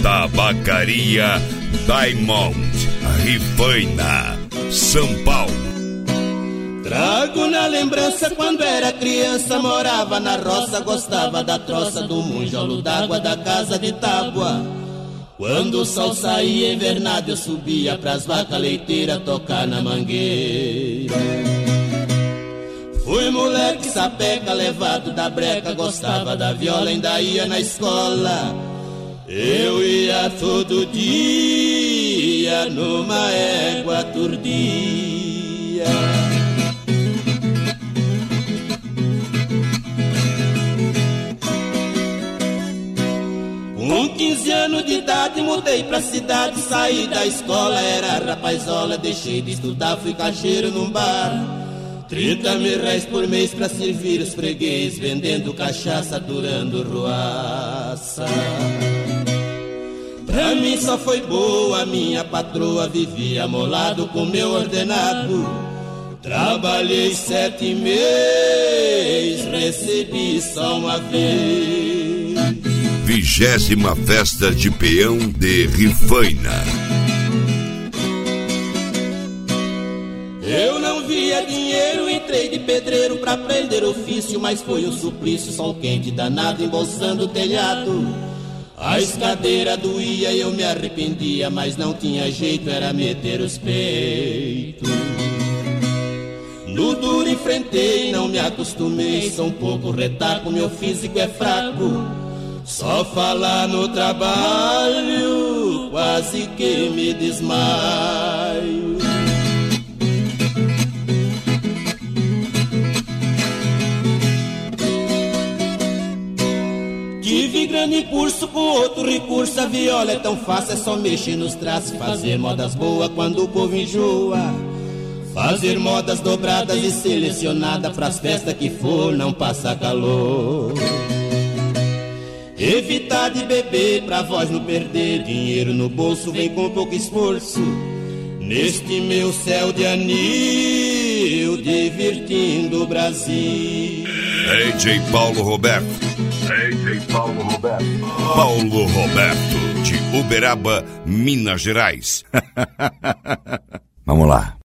Tabacaria Diamond, Rifaina, São Paulo. Trago na lembrança quando era criança, morava na roça, gostava da troça do monjolo d'água da casa de tábua. Quando o sol saía invernado eu subia pras vacas leiteiras tocar na mangueira. Fui moleque sapeca, levado da breca, gostava da viola, ainda ia na escola. Eu ia todo dia numa égua turdia. Com 15 anos de idade mudei pra cidade, saí da escola, era rapazola, deixei de estudar, fui caixeiro num bar. 30 mil reais por mês pra servir os freguês, vendendo cachaça, durando ruaça. Pra mim só foi boa, minha patroa vivia amolado com meu ordenado. Trabalhei 7 meses, recebi só uma vez. 20ª Festa de Peão de Rifaina. Eu não via dinheiro, entrei de pedreiro pra aprender ofício, mas foi um suplício, sol quente danado embolsando o telhado. A escadeira doía e eu me arrependia, mas não tinha jeito, era meter os peitos. No duro enfrentei, não me acostumei, sou um pouco retaco, meu físico é fraco. Só falar no trabalho, quase que me desmaio. Tive grande impulso com outro recurso, a viola é tão fácil, é só mexer nos traços, fazer modas boas quando o povo enjoa. Fazer modas dobradas e selecionadas pras festas que for, não passa calor. Evitar de beber pra voz não perder, dinheiro no bolso vem com pouco esforço. Neste meu céu de anil, divertindo o Brasil. DJ Paulo Roberto. Paulo Roberto, de Uberaba, Minas Gerais. Vamos lá.